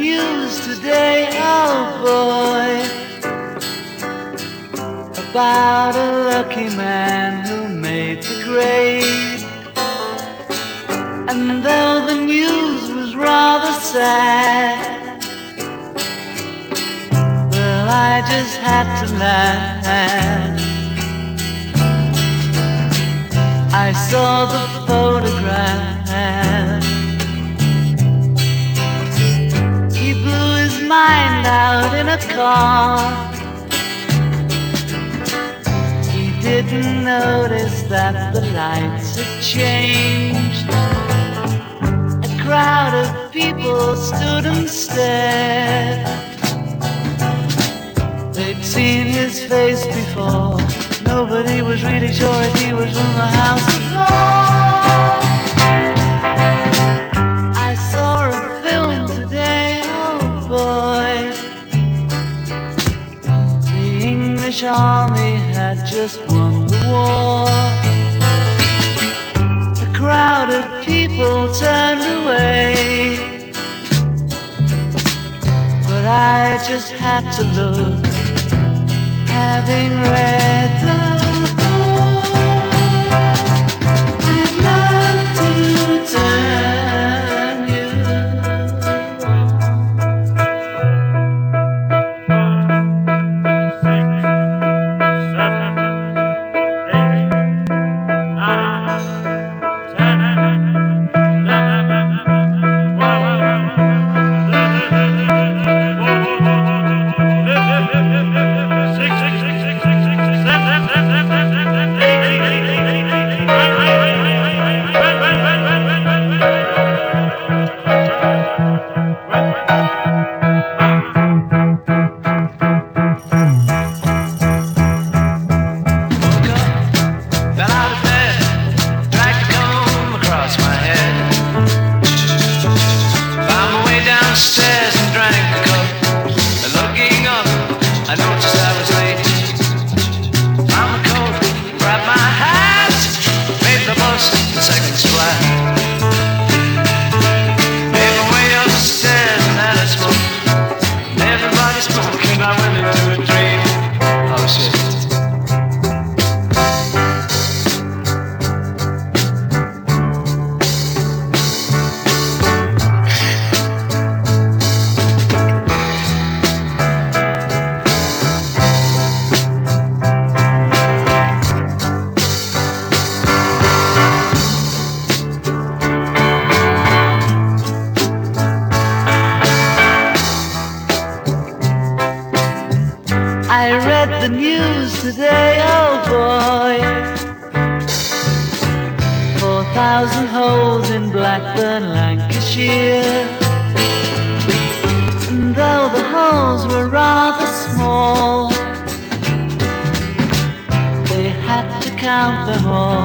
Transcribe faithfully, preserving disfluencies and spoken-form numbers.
news today, oh boy, about a lucky man who made the grade. And though the news was rather sad, well, I just had to laugh. I saw the photograph. He blew his mind out in a car. He didn't notice that the lights had changed. A crowd of people stood and stared. They'd seen his face before. Nobody was really sure if he was from the House of Lords. I saw a film today, oh boy. The English army had just won the war. A crowd of people turned away, but I just had to look, having read the book. I'd love to turn you I read the news today, oh boy. Four thousand holes in Blackburn, Lancashire. And though the holes were rather small, they had to count them all.